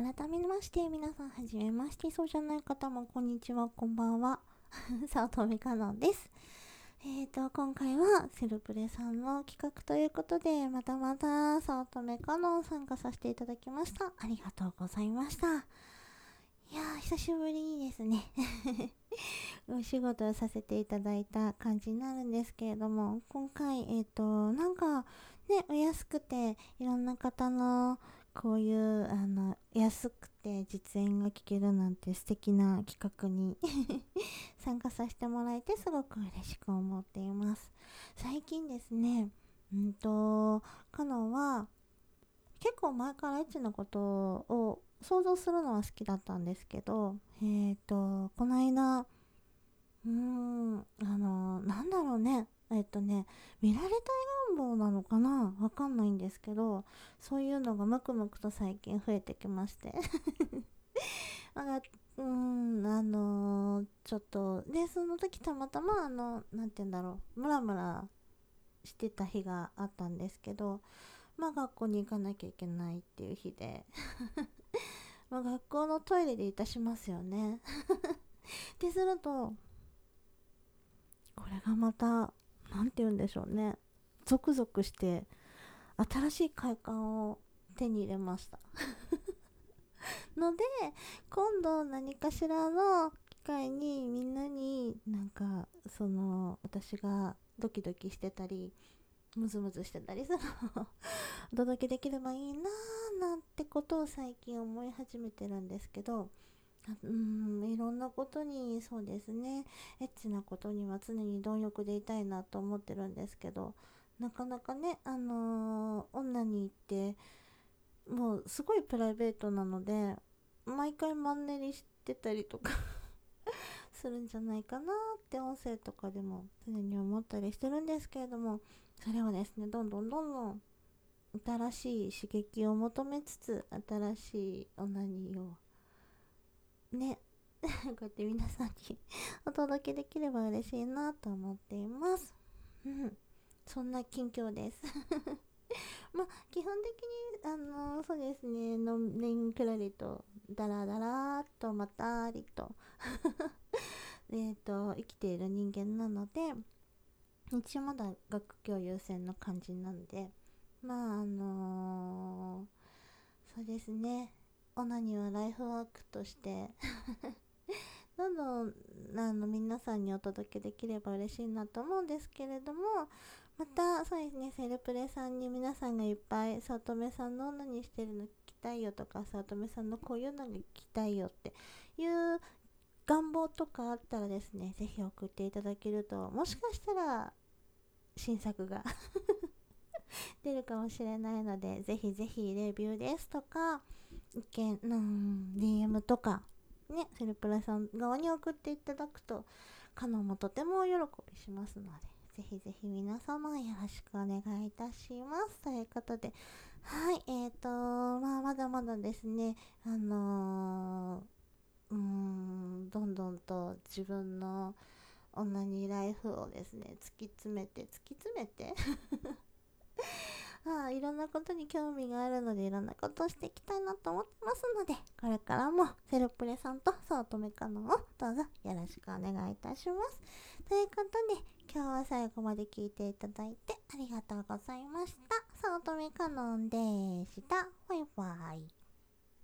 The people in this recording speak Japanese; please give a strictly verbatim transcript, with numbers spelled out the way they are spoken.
改めまして皆さんはじめまして、そうじゃない方もこんにちは、こんばんは。早乙女かのんです。えーと今回はセルプレさんの企画ということで、またまた早乙女かのん参加させていただきました。ありがとうございました。いやー久しぶりにですねお仕事をさせていただいた感じになるんですけれども、今回えっ、ー、となんかね、お安くていろんな方のこういうあの安くて実演が聞けるなんて素敵な企画に参加させてもらえてすごく嬉しく思っています。最近ですね、うんとカノンは結構前からエッチなことを想像するのは好きだったんですけど、えっ、ー、とこの間うーんあのなんだろうねえっとね見られたい願望なのかな、わかんないんですけど、そういうのがムクムクと最近増えてきましてなんかうーんあのーちょっとでその時たまたまあのなんて言うんだろうムラムラしてた日があったんですけど、まあ学校に行かなきゃいけないっていう日でまあ学校のトイレでいたしますよねでするとこれがまたなんて言うんでしょうね、ゾクゾクして新しい快感を手に入れましたので、今度何かしらの機会にみんなになんかその私がドキドキしてたりムズムズしてたりするのをお届けできればいいなーなんてことを最近思い始めてるんですけど、うーんいろんなことにそうですね、エッチなことには常に貪欲でいたいなと思ってるんですけど、なかなかねあのー女に行ってもうすごいプライベートなので毎回マンネリしてたりとかするんじゃないかなって音声とかでも常に思ったりしてるんですけれども、それをですねどんどんどんどん新しい刺激を求めつつ新しいオナニーをねこうやって皆さんにお届けできれば嬉しいなと思っています。うん、そんな近況ですまあ基本的にあのそうですね、のんびんくらりとダラダラーっとまったりとえっと生きている人間なので、一応まだ学業優先の感じなんで、まああのー、そうですね、オナニーはライフワークとしてどんどんあの皆さんにお届けできれば嬉しいなと思うんですけれども、またそうですね、セルプレさんに皆さんがいっぱい早乙女さんのオナニーしてるの聞きたいよとか、早乙女さんのこういうのが聞きたいよっていう願望とかあったらですね、ぜひ送っていただけると、もしかしたら新作が出るかもしれないので、ぜひぜひレビューですとか意見、うん、ディーエム とかね、セルプラさん側に送っていただくとカノンもとても喜びしますので、ぜひぜひ皆様よろしくお願いいたしますということで、はい、えーとまあまだまだですね、あのー、うーんどんどんと自分のオナニーライフをですね突き詰めて突き詰めてああいろんなことに興味があるので、いろんなことをしていきたいなと思ってますので、これからもセルプレさんと早乙女カノンをどうぞよろしくお願いいたします。ということで、今日は最後まで聞いていただいてありがとうございました。早乙女カノンでした。バイバイ。